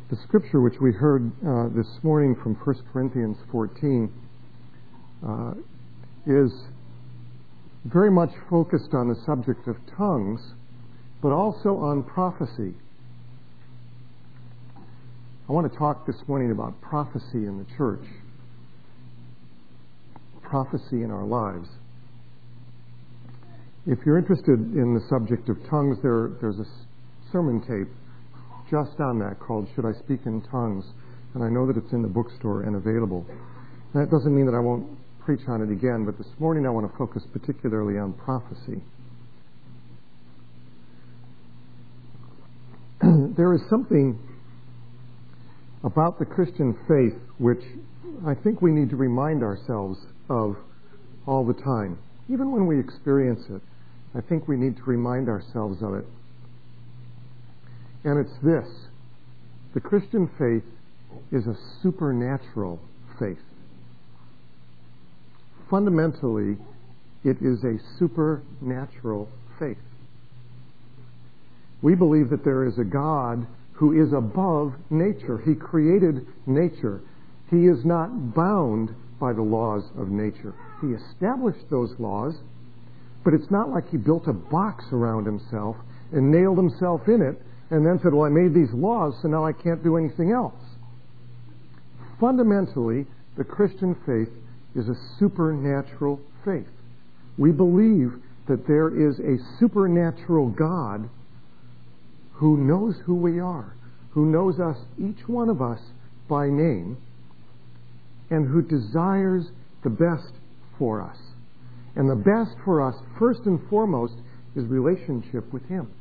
The scripture which we heard this morning from 1 Corinthians 14 is very much focused on the subject of tongues, but also on prophecy. I want to talk this morning about prophecy in the church, prophecy in our lives. If you're interested in the subject of tongues, there's a sermon tape just on that called Should I Speak in Tongues? And I know that it's in the bookstore and available. That doesn't mean that I won't preach on it again, but this morning I want to focus particularly on prophecy. There is something about the Christian faith which I think we need to remind ourselves of all the time. Even when we experience it, I think we need to remind ourselves of it. And it's this: the Christian faith is a supernatural faith. Fundamentally, it is a supernatural faith. We believe that there is a God who is above nature. He created nature. He is not bound by the laws of nature. He established those laws, but it's not like he built a box around himself and nailed himself in it and then said, well, I made these laws, so now I can't do anything else. Fundamentally, the Christian faith is a supernatural faith. We believe that there is a supernatural God who knows who we are, who knows us, each one of us, by name, and who desires the best for us. And the best for us, first and foremost, is relationship with Him.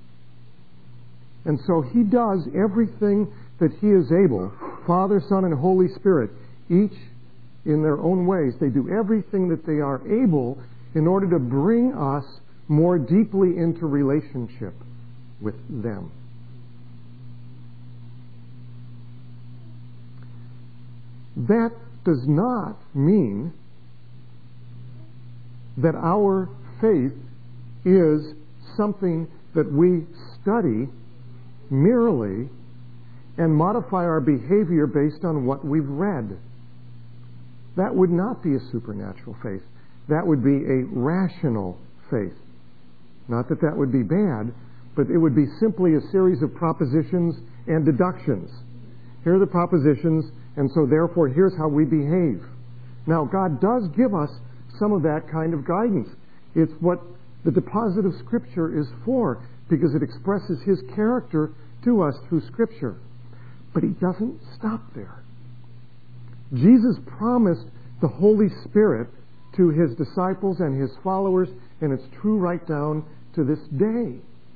And so He does everything that He is able. Father, Son, and Holy Spirit, each in their own ways, they do everything that they are able in order to bring us more deeply into relationship with them. That does not mean that our faith is something that we study merely and modify our behavior based on what we've read. That would not be a supernatural faith. That would be a rational faith. Not that that would be bad, but it would be simply a series of propositions and deductions. Here are the propositions, and so therefore here's how we behave. Now, God does give us some of that kind of guidance. It's what the deposit of Scripture is for, because it expresses His character to us through Scripture. But He doesn't stop there. Jesus promised the Holy Spirit to His disciples and His followers, and it's true right down to this day.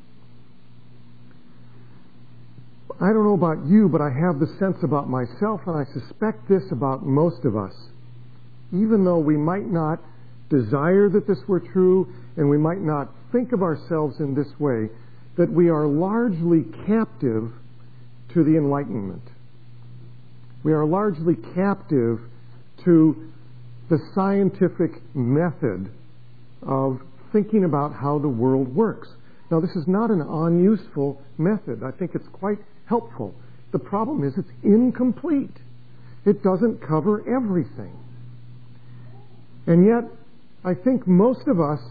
I don't know about you, but I have the sense about myself, and I suspect this about most of us. Even though we might not desire that this were true, and we might not think of ourselves in this way, that we are largely captive to the Enlightenment. We are largely captive to the scientific method of thinking about how the world works. Now, this is not an unuseful method. I think it's quite helpful. The problem is it's incomplete. It doesn't cover everything. And yet, I think most of us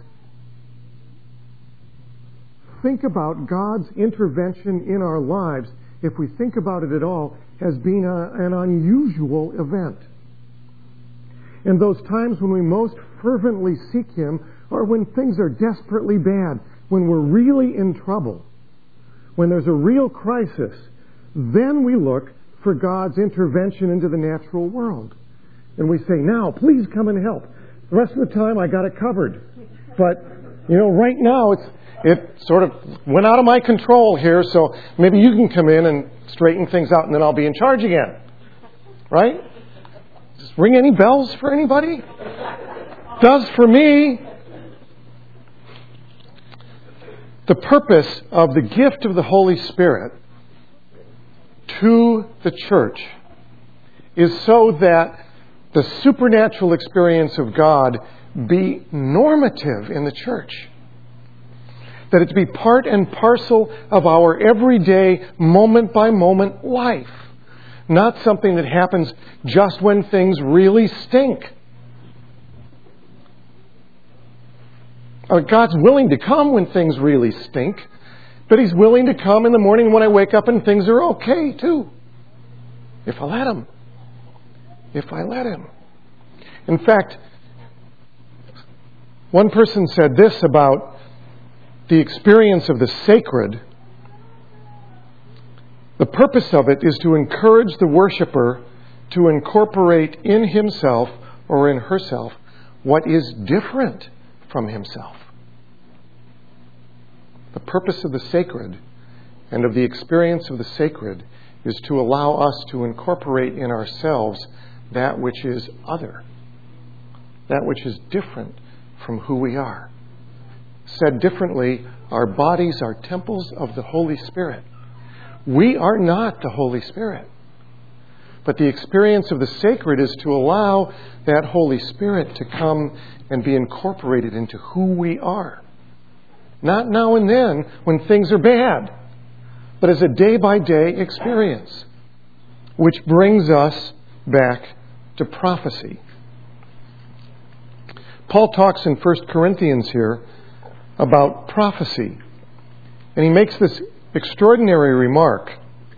think about God's intervention in our lives, if we think about it at all, as being an unusual event. And those times when we most fervently seek Him are when things are desperately bad, when we're really in trouble, when there's a real crisis. Then we look for God's intervention into the natural world. And we say, now, please come and help. The rest of the time, I got it covered. But, right now, it sort of went out of my control here, so maybe you can come in and straighten things out, and then I'll be in charge again. Right? Does this ring any bells for anybody? Does for me. The purpose of the gift of the Holy Spirit to the church is so that the supernatural experience of God be normative in the church. that it to be part and parcel of our everyday, moment-by-moment life. Not something that happens just when things really stink. God's willing to come when things really stink, but He's willing to come in the morning when I wake up and things are okay, too. If I let Him. If I let Him. In fact, one person said this about the experience of the sacred. The purpose of it is to encourage the worshiper to incorporate in himself or in herself what is different from himself. The purpose of the sacred and of the experience of the sacred is to allow us to incorporate in ourselves that which is other, that which is different from who we are. Said differently, our bodies are temples of the Holy Spirit. We are not the Holy Spirit. But the experience of the sacred is to allow that Holy Spirit to come and be incorporated into who we are. Not now and then when things are bad, but as a day-by-day experience, which brings us back to prophecy. Paul talks in 1 Corinthians here about prophecy, and he makes this extraordinary remark.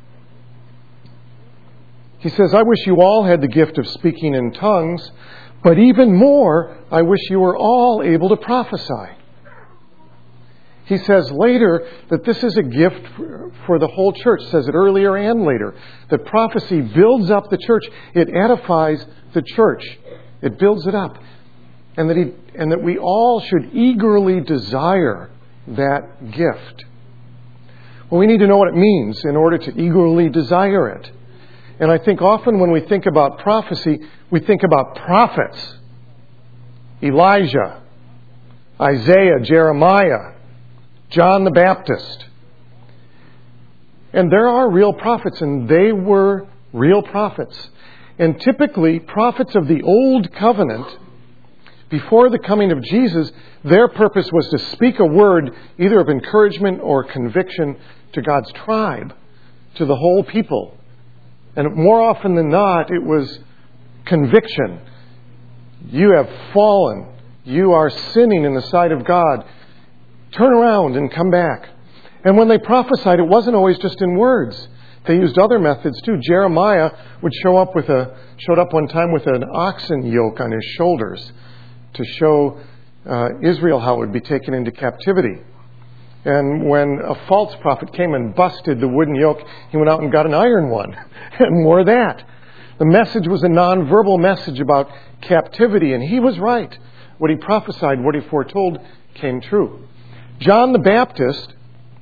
He says, I wish you all had the gift of speaking in tongues, but even more, I wish you were all able to prophesy. He says later that this is a gift for the whole church. Says it earlier and later. That prophecy builds up the church. It edifies the church. It builds it up. And that we all should eagerly desire that gift. Well, we need to know what it means in order to eagerly desire it. And I think often when we think about prophecy, we think about prophets. Elijah, Isaiah, Jeremiah, John the Baptist. And there are real prophets, and they were real prophets. And typically, prophets of the Old Covenant, before the coming of Jesus, their purpose was to speak a word either of encouragement or conviction to God's tribe, to the whole people. And more often than not, it was conviction. You have fallen. You are sinning in the sight of God. Turn around and come back. And when they prophesied, it wasn't always just in words. They used other methods too. Jeremiah would showed up one time with an oxen yoke on his shoulders to show Israel how it would be taken into captivity. And when a false prophet came and busted the wooden yoke, he went out and got an iron one and wore that. The message was a nonverbal message about captivity, and he was right. What he prophesied, what he foretold, came true. John the Baptist,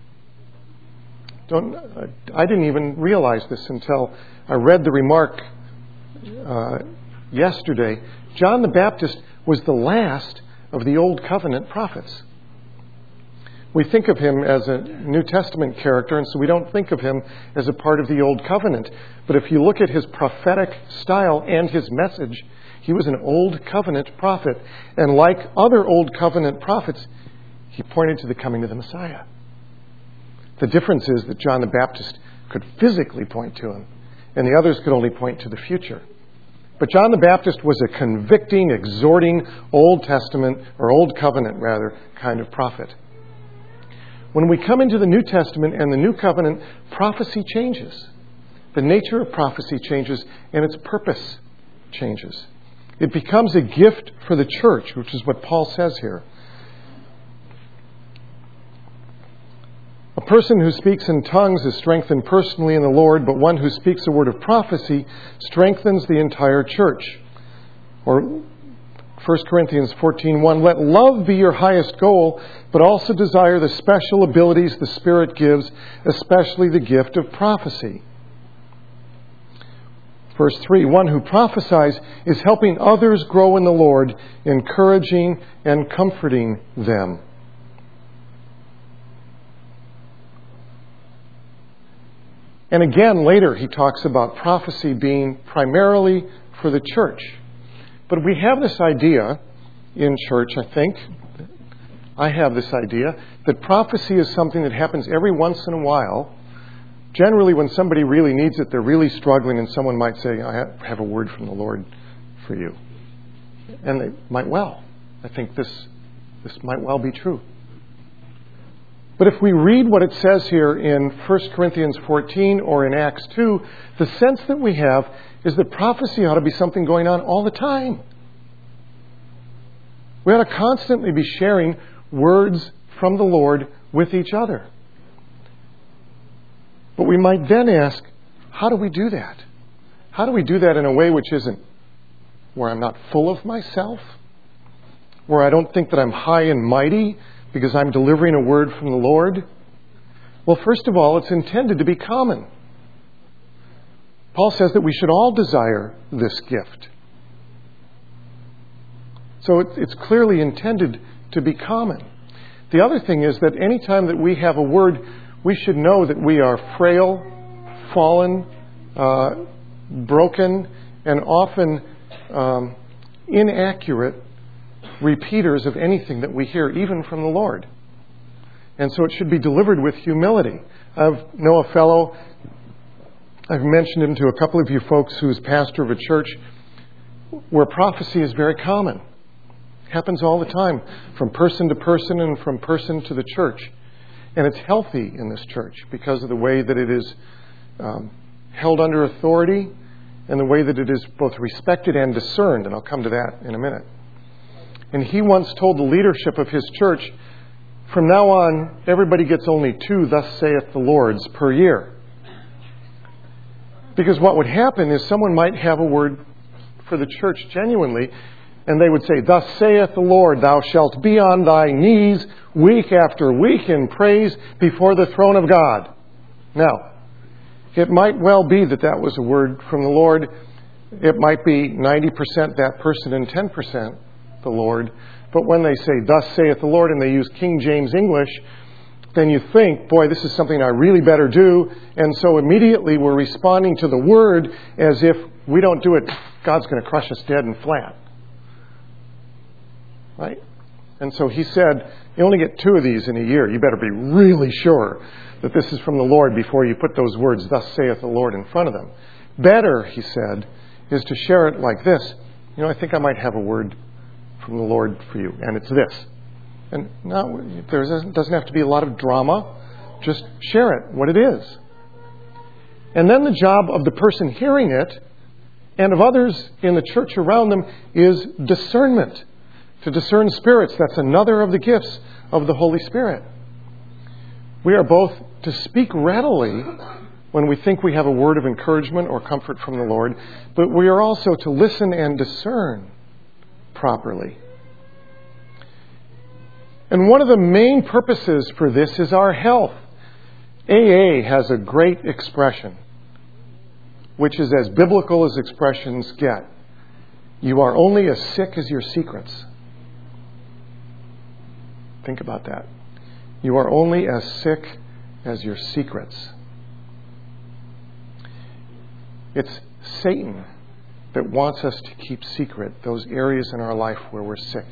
I didn't even realize this until I read the remark yesterday. John the Baptist was the last of the Old Covenant prophets. We think of him as a New Testament character, and so we don't think of him as a part of the Old Covenant. But if you look at his prophetic style and his message, he was an Old Covenant prophet. And like other Old Covenant prophets, he pointed to the coming of the Messiah. The difference is that John the Baptist could physically point to him, and the others could only point to the future. But John the Baptist was a convicting, exhorting Old Testament, or Old Covenant rather, kind of prophet. When we come into the New Testament and the New Covenant, prophecy changes. The nature of prophecy changes, and its purpose changes. It becomes a gift for the church, which is what Paul says here. A person who speaks in tongues is strengthened personally in the Lord, but one who speaks a word of prophecy strengthens the entire church. Or 1 Corinthians 14:1, let love be your highest goal, but also desire the special abilities the Spirit gives, especially the gift of prophecy. Verse 3, one who prophesies is helping others grow in the Lord, encouraging and comforting them. And again, later he talks about prophecy being primarily for the church. But we have this idea in church, I think, I have this idea that prophecy is something that happens every once in a while. Generally, when somebody really needs it, they're really struggling, and someone might say, I have a word from the Lord for you. And they might well. I think this might well be true. But if we read what it says here in 1 Corinthians 14 or in Acts 2, the sense that we have is that prophecy ought to be something going on all the time. We ought to constantly be sharing words from the Lord with each other. But we might then ask, how do we do that? How do we do that in a way which isn't where I'm not full of myself? Where I don't think that I'm high and mighty because I'm delivering a word from the Lord? Well, first of all, it's intended to be common. Paul says that we should all desire this gift. So it's clearly intended to be common. The other thing is that any time that we have a word, we should know that we are frail, fallen, broken, and often inaccurate repeaters of anything that we hear, even from the Lord. And so it should be delivered with humility. I know a fellow, I've mentioned him to a couple of you folks, who's pastor of a church where prophecy is very common. It happens all the time, from person to person and from person to the church. And it's healthy in this church because of the way that it is held under authority and the way that it is both respected and discerned. And I'll come to that in a minute. And he once told the leadership of his church, from now on, everybody gets only 2 "thus saith the Lord's" per year. Because what would happen is someone might have a word for the church genuinely, and they would say, "Thus saith the Lord, thou shalt be on thy knees week after week in praise before the throne of God." Now, it might well be that that was a word from the Lord. It might be 90% that person and 10% the Lord. But when they say, "Thus saith the Lord," and they use King James English, then you think, boy, this is something I really better do. And so immediately we're responding to the word as if we don't do it, God's going to crush us dead and flat. Right? And so he said, you only get 2 of these in a year. You better be really sure that this is from the Lord before you put those words, "Thus saith the Lord," in front of them. Better, he said, is to share it like this. I think I might have a word from the Lord for you, and it's this. And no, there doesn't have to be a lot of drama. Just share it, what it is. And then the job of the person hearing it and of others in the church around them is discernment. To discern spirits, that's another of the gifts of the Holy Spirit. We are both to speak readily when we think we have a word of encouragement or comfort from the Lord, but we are also to listen and discern properly. And one of the main purposes for this is our health. AA has a great expression, which is as biblical as expressions get. You are only as sick as your secrets. Think about that. You are only as sick as your secrets. It's Satan that wants us to keep secret those areas in our life where we're sick.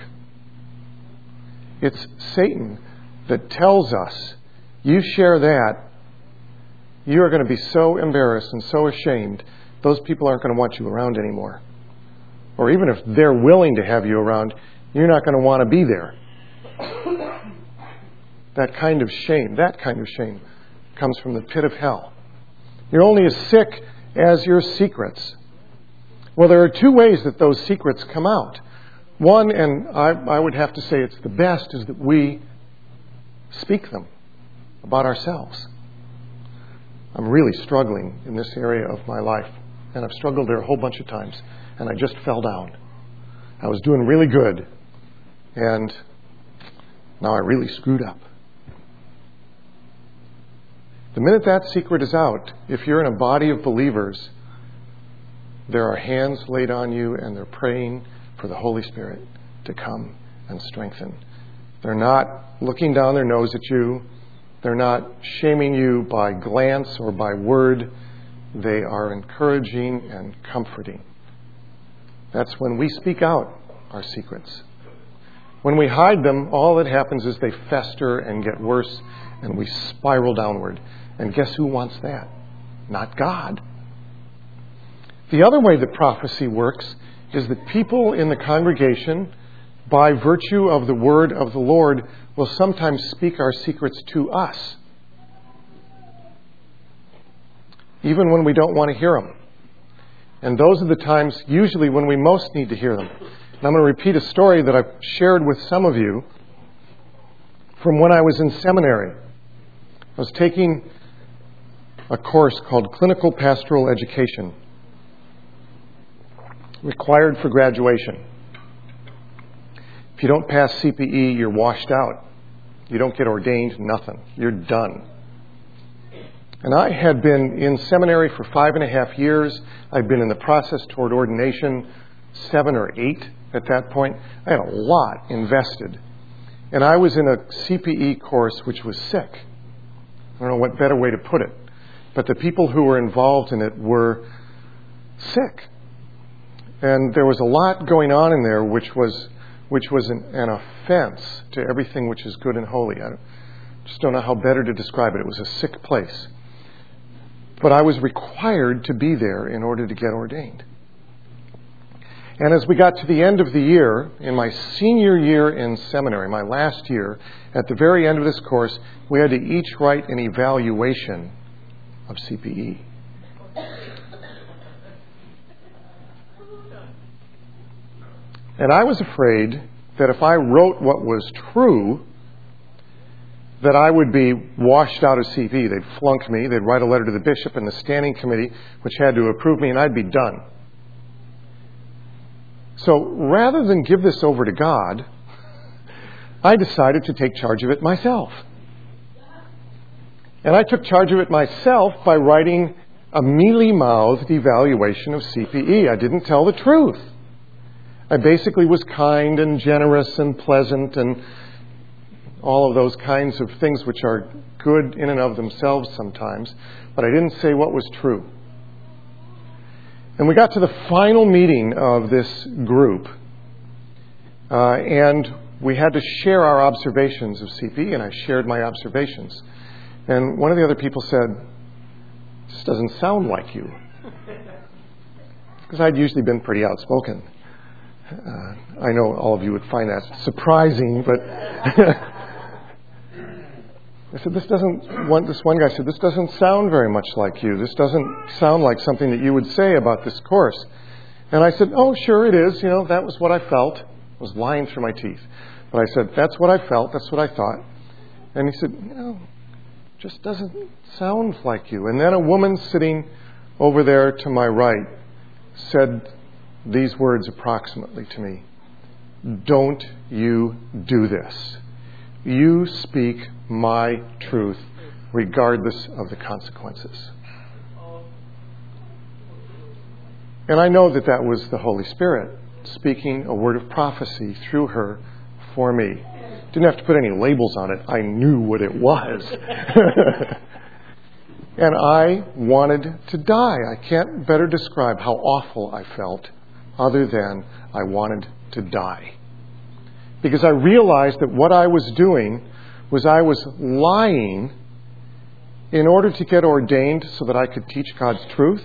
It's Satan that tells us, you share that, you are going to be so embarrassed and so ashamed, those people aren't going to want you around anymore. Or even if they're willing to have you around, you're not going to want to be there. That kind of shame comes from the pit of hell. You're only as sick as your secrets. Well, there are 2 ways that those secrets come out. One, and I would have to say it's the best, is that we speak them about ourselves. I'm really struggling in this area of my life, and I've struggled there a whole bunch of times, and I just fell down. I was doing really good, and now I really screwed up. The minute that secret is out, if you're in a body of believers, there are hands laid on you and they're praying for the Holy Spirit to come and strengthen. They're not looking down their nose at you. They're not shaming you by glance or by word. They are encouraging and comforting. That's when we speak out our secrets. When we hide them, all that happens is they fester and get worse, and we spiral downward. And guess who wants that? Not God. The other way that prophecy works is that people in the congregation, by virtue of the word of the Lord, will sometimes speak our secrets to us, even when we don't want to hear them. And those are the times usually when we most need to hear them. And I'm going to repeat a story that I've shared with some of you from when I was in seminary. I was taking a course called Clinical Pastoral Education, required for graduation. If you don't pass CPE, you're washed out. You don't get ordained, nothing. You're done. And I had been in seminary for 5.5 years. I'd been in the process toward ordination 7 or 8 at that point. I had a lot invested. And I was in a CPE course which was sick. I don't know what better way to put it. But the people who were involved in it were sick. And there was a lot going on in there which was an offense to everything which is good and holy. I just don't know how better to describe it. It was a sick place. But I was required to be there in order to get ordained. And as we got to the end of the year, in my senior year in seminary, my last year, at the very end of this course, we had to each write an evaluation of CPE. And I was afraid that if I wrote what was true, that I would be washed out of CPE. They'd flunk me. They'd write a letter to the bishop and the standing committee, which had to approve me, and I'd be done. So rather than give this over to God, I decided to take charge of it myself. And I took charge of it myself by writing a mealy-mouthed evaluation of CPE. I didn't tell the truth. I basically was kind and generous and pleasant and all of those kinds of things which are good in and of themselves sometimes, but I didn't say what was true. And we got to the final meeting of this group, and we had to share our observations of CPE, and I shared my observations. And one of the other people said, "This doesn't sound like you." Because I'd usually been pretty outspoken. I know all of you would find that surprising, but I said, this one guy said, "This doesn't sound very much like you. This doesn't sound like something that you would say about this course." And I said, "Oh, sure it is. That was what I felt." I was lying through my teeth. But I said, "That's what I felt. That's what I thought." And he said, "Just doesn't sound like you." And then a woman sitting over there to my right said these words approximately to me: "Don't you do this. You speak my truth regardless of the consequences." And I know that that was the Holy Spirit speaking a word of prophecy through her for me. Didn't have to put any labels on it. I knew what it was. And I wanted to die. I can't better describe how awful I felt other than I wanted to die. Because I realized that what I was doing was I was lying in order to get ordained so that I could teach God's truth.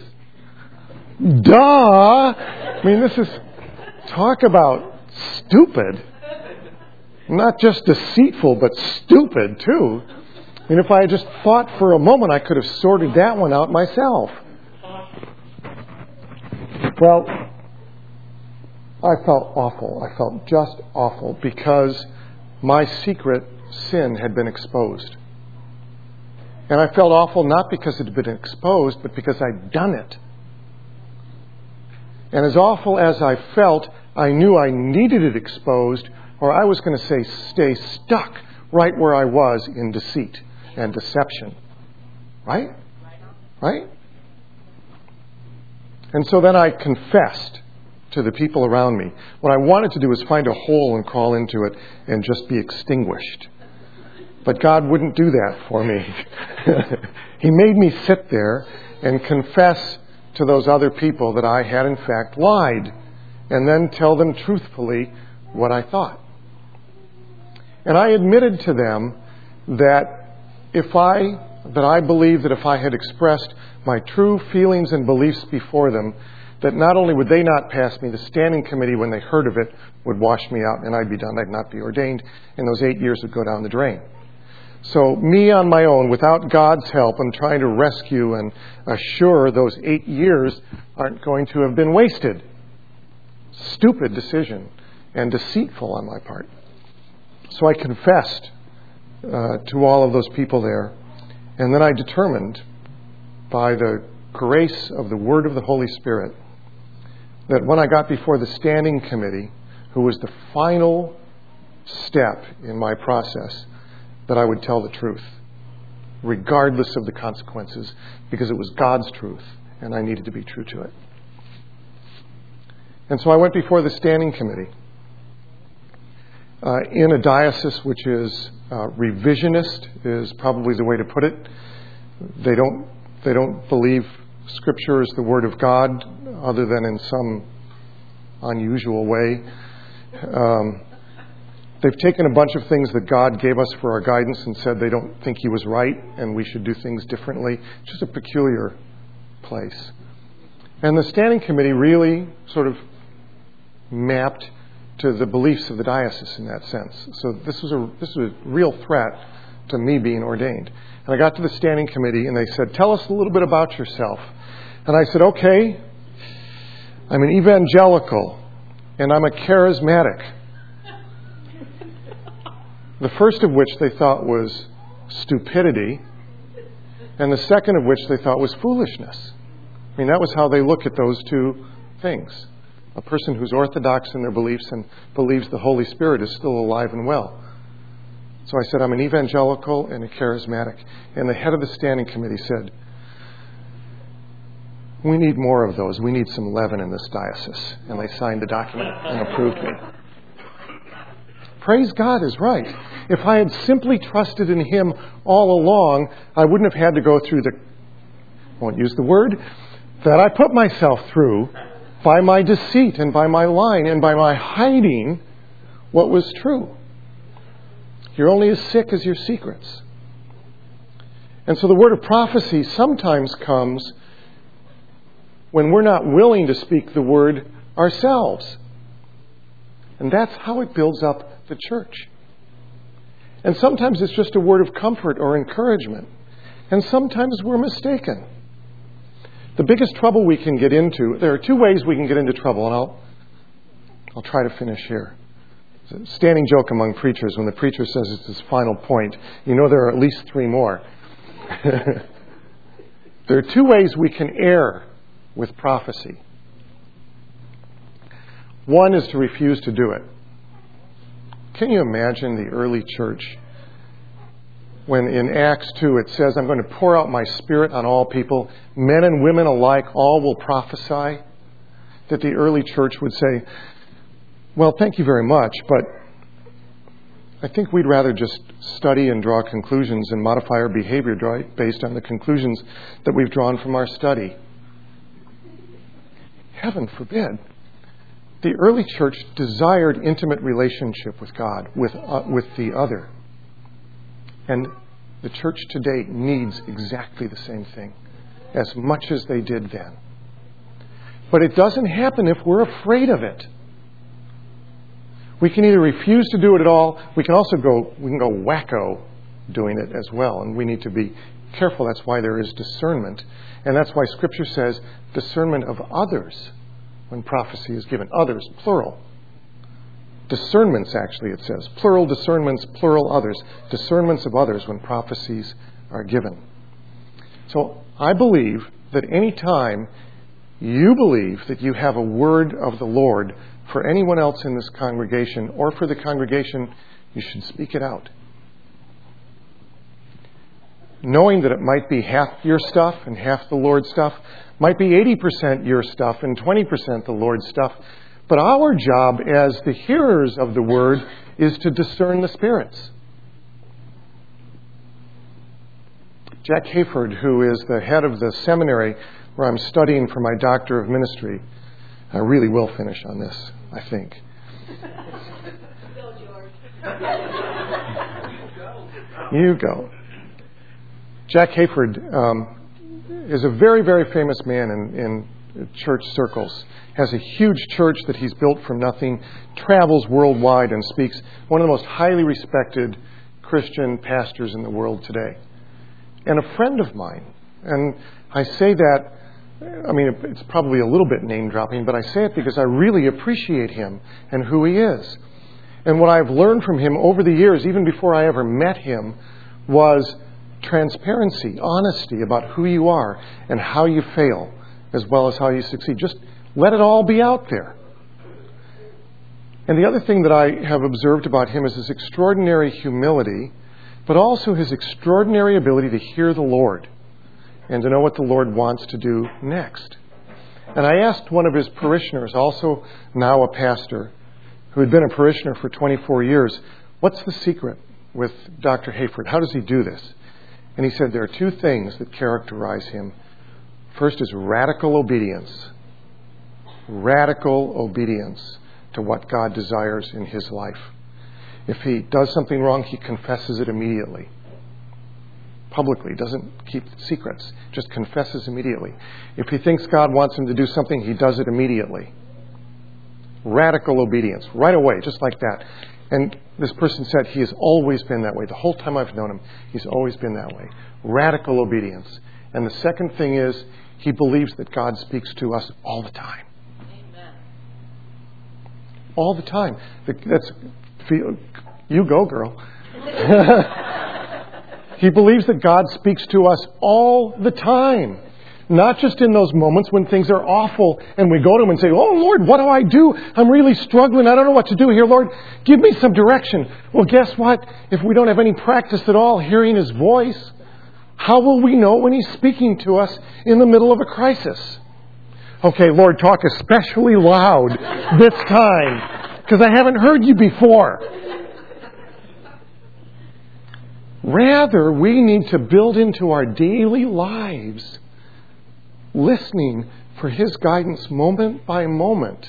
Duh! I mean, this is, talk about stupid. Not just deceitful, but stupid too. And if I had just thought for a moment, I could have sorted that one out myself. Well, I felt awful. I felt just awful because my secret sin had been exposed. And I felt awful not because it had been exposed, but because I'd done it. And as awful as I felt, I knew I needed it exposed, or I was going to stay stuck right where I was in deceit and deception. Right? Right? And so then I confessed to the people around me. What I wanted to do was find a hole and crawl into it and just be extinguished. But God wouldn't do that for me. He made me sit there and confess to those other people that I had in fact lied, and then tell them truthfully what I thought. And I admitted to them that I believed that if I had expressed my true feelings and beliefs before them, that not only would they not pass me, the standing committee, when they heard of it, would wash me out and I'd be done. I'd not be ordained, and those 8 years would go down the drain. So me on my own, without God's help, I'm trying to rescue and assure those 8 years aren't going to have been wasted. Stupid decision and deceitful on my part. So I confessed to all of those people there, and then I determined, by the grace of the Word of the Holy Spirit, that when I got before the standing committee, who was the final step in my process, that I would tell the truth, regardless of the consequences, because it was God's truth, and I needed to be true to it. And so I went before the standing committee in a diocese which is revisionist, is probably the way to put it. They don't believe Scripture is the Word of God, other than in some unusual way. They've taken a bunch of things that God gave us for our guidance and said they don't think He was right and we should do things differently. It's just a peculiar place. And the standing committee really sort of mapped to the beliefs of the diocese in that sense. So this was a real threat to me being ordained. And I got to the standing committee and they said, "Tell us a little bit about yourself." And I said, "Okay, I'm an evangelical and I'm a charismatic." The first of which they thought was stupidity, and the second of which they thought was foolishness. I mean, that was how they look at those two things. A person who's orthodox in their beliefs and believes the Holy Spirit is still alive and well. So I said, "I'm an evangelical and a charismatic." And the head of the standing committee said, "We need more of those. We need some leaven in this diocese." And they signed the document and approved me. Praise God is right. If I had simply trusted in Him all along, I wouldn't have had to go through I won't use the word, that I put myself through by my deceit and by my lying and by my hiding what was true. You're only as sick as your secrets. And so the word of prophecy sometimes comes when we're not willing to speak the word ourselves. And that's how it builds up the church. And sometimes it's just a word of comfort or encouragement. And sometimes we're mistaken. The biggest trouble we can get into, there are two ways we can get into trouble, and I'll try to finish here. It's a standing joke among preachers. When the preacher says it's his final point, you know there are at least three more. There are two ways we can err with prophecy. One is to refuse to do it. Can you imagine the early church when in Acts 2 it says, "I'm going to pour out my Spirit on all people, men and women alike, all will prophesy"? That the early church would say, "Well, thank you very much, but I think we'd rather just study and draw conclusions and modify our behavior based on the conclusions that we've drawn from our study." Heaven forbid. The early church desired intimate relationship with God, with the other. And the church today needs exactly the same thing, as much as they did then. But it doesn't happen if we're afraid of it. We can either refuse to do it at all, we can go wacko doing it as well, and we need to be careful. That's why there is discernment. And that's why Scripture says discernment of others when prophecy is given. Others, plural. Discernments, actually, it says. Plural discernments, plural others. Discernments of others when prophecies are given. So I believe that any time you believe that you have a word of the Lord for anyone else in this congregation or for the congregation, you should speak it out. Knowing that it might be half your stuff and half the Lord's stuff, might be 80% your stuff and 20% the Lord's stuff. But our job as the hearers of the word is to discern the spirits. Jack Hayford, who is the head of the seminary where I'm studying for my Doctor of Ministry, I really will finish on this, I think. Go, George. You go. Jack Hayford is a very, very famous man in church circles. Has a huge church that he's built from nothing, travels worldwide and speaks. One of the most highly respected Christian pastors in the world today. And a friend of mine. And I say that, I mean, it's probably a little bit name-dropping, but I say it because I really appreciate him and who he is. And what I've learned from him over the years, even before I ever met him, was transparency, honesty about who you are and how you fail, as well as how you succeed. Just let it all be out there. And the other thing that I have observed about him is his extraordinary humility, but also his extraordinary ability to hear the Lord and to know what the Lord wants to do next. And I asked one of his parishioners, also now a pastor, who had been a parishioner for 24 years, what's the secret with Dr. Hayford? How does he do this? And he said there are two things that characterize him. First is radical obedience. Radical obedience to what God desires in his life. If he does something wrong, he confesses it immediately. Publicly, doesn't keep secrets, just confesses immediately. If he thinks God wants him to do something, he does it immediately. Radical obedience, right away, just like that. And this person said he has always been that way. The whole time I've known him, he's always been that way. Radical obedience. And the second thing is, he believes that God speaks to us all the time. Amen. All the time. You go, girl. He believes that God speaks to us all the time. Not just in those moments when things are awful and we go to him and say, oh, Lord, what do I do? I'm really struggling. I don't know what to do here. Lord, give me some direction. Well, guess what? If we don't have any practice at all hearing his voice, how will we know when he's speaking to us in the middle of a crisis? Okay, Lord, talk especially loud this time because I haven't heard you before. Rather, we need to build into our daily lives listening for his guidance moment by moment.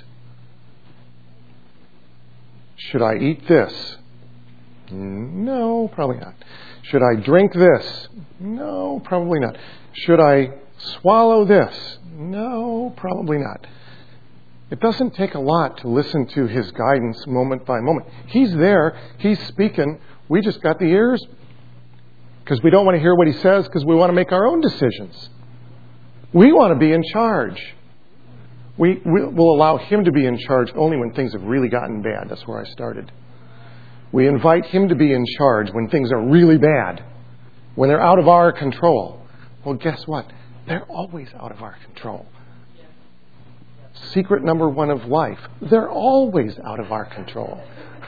Should I eat this? No, probably not. Should I drink this? No, probably not. Should I swallow this? No, probably not. It doesn't take a lot to listen to his guidance moment by moment. He's there. He's speaking. We just got the ears because we don't want to hear what he says because we want to make our own decisions. We want to be in charge. We will allow him to be in charge only when things have really gotten bad. That's where I started. We invite him to be in charge when things are really bad, when they're out of our control. Well, guess what? They're always out of our control. Secret number one of life. They're always out of our control.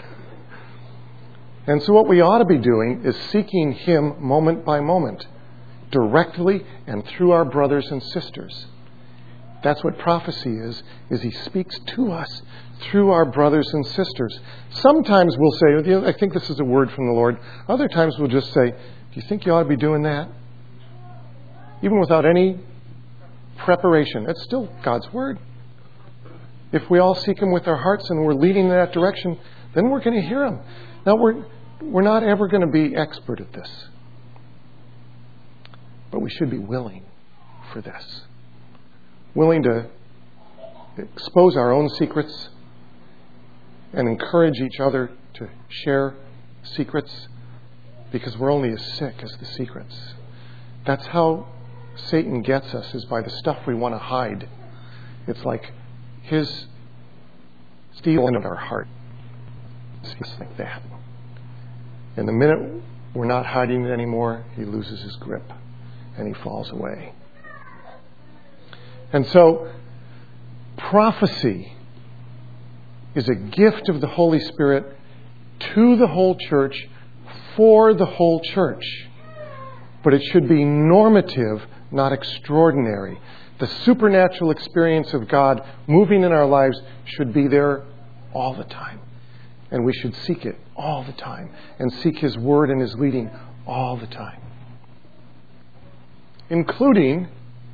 And so what we ought to be doing is seeking him moment by moment, directly and through our brothers and sisters. That's what prophecy is he speaks to us through our brothers and sisters. Sometimes we'll say, I think this is a word from the Lord. Other times we'll just say, do you think you ought to be doing that? Even without any preparation. It's still God's word. If we all seek him with our hearts and we're leading in that direction, then we're going to hear him. Now, we're not ever going to be expert at this. But we should be willing for this. Willing to expose our own secrets and encourage each other to share secrets because we're only as sick as the secrets. That's how Satan gets us, is by the stuff we want to hide. It's like his stealing of our heart. It's just like that. And the minute we're not hiding it anymore, he loses his grip and he falls away. And so, prophecy is a gift of the Holy Spirit to the whole church, for the whole church. But it should be normative, not extraordinary. The supernatural experience of God moving in our lives should be there all the time. And we should seek it all the time. And seek his word and his leading all the time. Including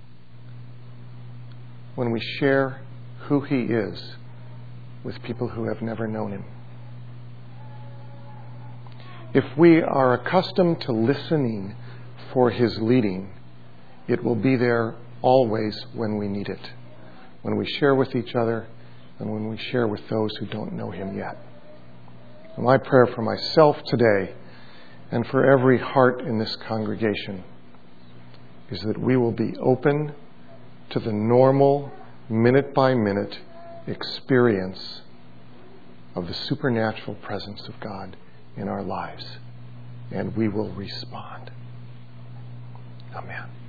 when we share who he is with people who have never known him. if we are accustomed to listening for His leading, it will be there always when we need it, when we share with each other and when we share with those who don't know Him yet. And my prayer for myself today and for every heart in this congregation is that we will be open to the normal, minute-by-minute experience of the supernatural presence of God in our lives, and we will respond. Amen.